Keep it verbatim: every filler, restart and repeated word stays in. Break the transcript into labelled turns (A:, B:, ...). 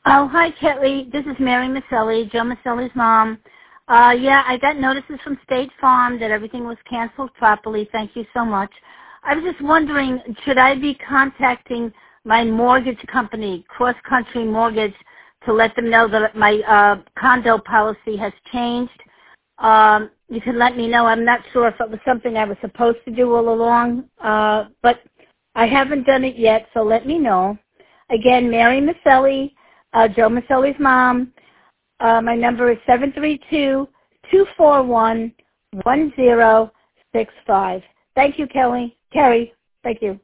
A: Oh, hi, Kelly. This is Mary Maselli, Joe Maselli's mom. Uh, yeah, I got notices from State Farm that everything was canceled properly. Thank you so much. I was just wondering, should I be contacting my mortgage company, Cross Country Mortgage, to let them know that my uh, condo policy has changed? Um, you can let me know. I'm not sure if it was something I was supposed to do all along, uh, but I haven't done it yet, so let me know. Again, Mary Maselli, uh, Joe Maselli's mom. Uh, my number is seven three two, two four one, one zero six five. Thank you, Kelly. Carrie, thank you.